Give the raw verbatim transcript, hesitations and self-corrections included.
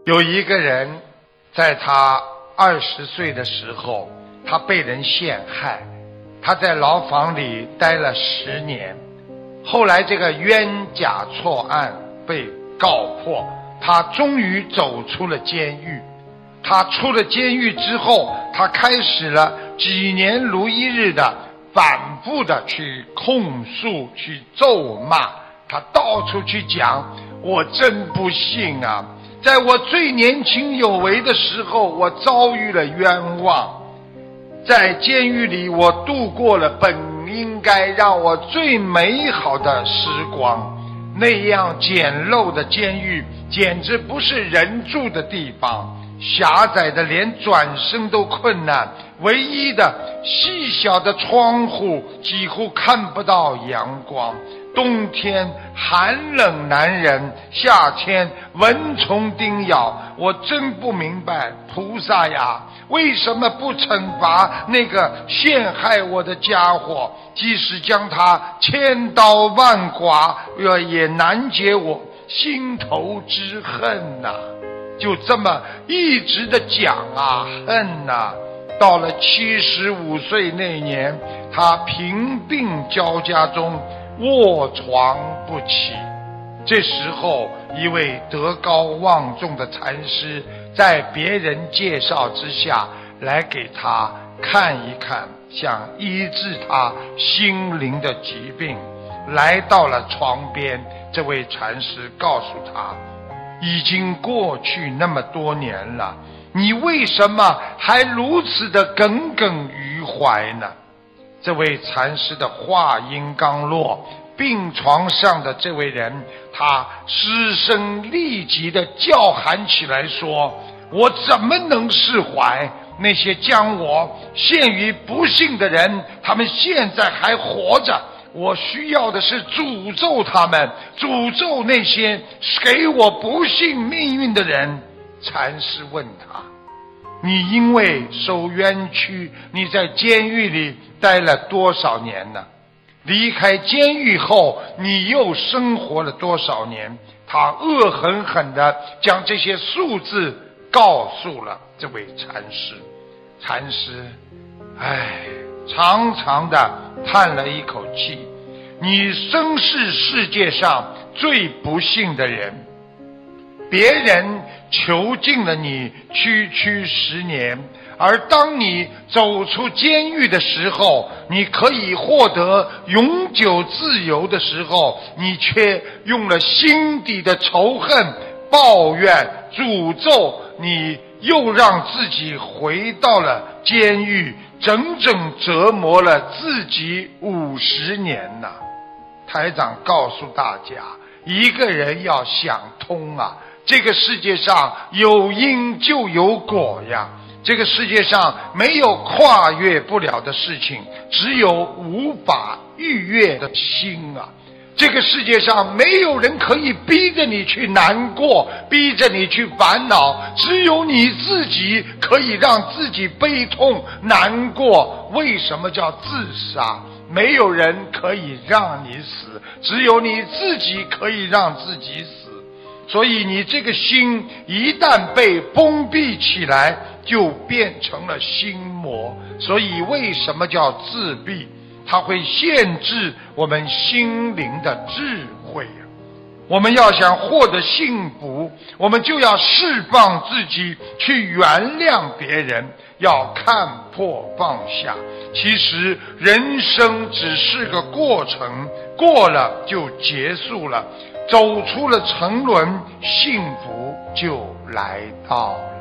有一个人在他二十岁的时候，他被人陷害，他在牢房里待了十年，后来这个冤假错案被告破，他终于走出了监狱。他出了监狱之后，他开始了几年如一日的反复的去控诉，去咒骂，他到处去讲，我真不幸啊，在我最年轻有为的时候，我遭遇了冤枉，在监狱里我度过了本应该让我最美好的时光，那样简陋的监狱简直不是人住的地方，狭窄的连转身都困难，唯一的细小的窗户几乎看不到阳光，冬天寒冷难忍，夏天蚊虫叮咬，我真不明白，菩萨呀，为什么不惩罚那个陷害我的家伙，即使将他千刀万剐，也难解我心头之恨呐、啊！就这么一直的讲啊，恨呐、啊！到了七十五岁那年，他贫病交加中卧床不起。这时候，一位德高望重的禅师在别人介绍之下来给他看一看，想医治他心灵的疾病。来到了床边，这位禅师告诉他，已经过去那么多年了，你为什么还如此的耿耿于怀呢？这位禅师的话音刚落，病床上的这位人他失声立即的叫喊起来说，我怎么能释怀那些将我陷于不幸的人，他们现在还活着，我需要的是诅咒他们，诅咒那些给我不幸命运的人。禅师问他，你因为受冤屈，你在监狱里待了多少年呢？离开监狱后，你又生活了多少年？他恶狠狠地将这些数字告诉了这位禅师。禅师唉长长的叹了一口气，你生是世界上最不幸的人，别人囚禁了你区区十年，而当你走出监狱的时候，你可以获得永久自由的时候，你却用了心底的仇恨、抱怨、诅咒，你又让自己回到了监狱，整整折磨了自己五十年呐、啊！台长告诉大家，一个人要想通啊，这个世界上有因就有果呀，这个世界上没有跨越不了的事情，只有无法逾越的心啊。这个世界上没有人可以逼着你去难过，逼着你去烦恼，只有你自己可以让自己悲痛难过。为什么叫自杀？没有人可以让你死，只有你自己可以让自己死。所以你这个心一旦被封闭起来，就变成了心魔。所以为什么叫自闭？它会限制我们心灵的智慧啊！我们要想获得幸福，我们就要释放自己，去原谅别人，要看破放下。其实人生只是个过程，过了就结束了，走出了沉沦，幸福就来到了。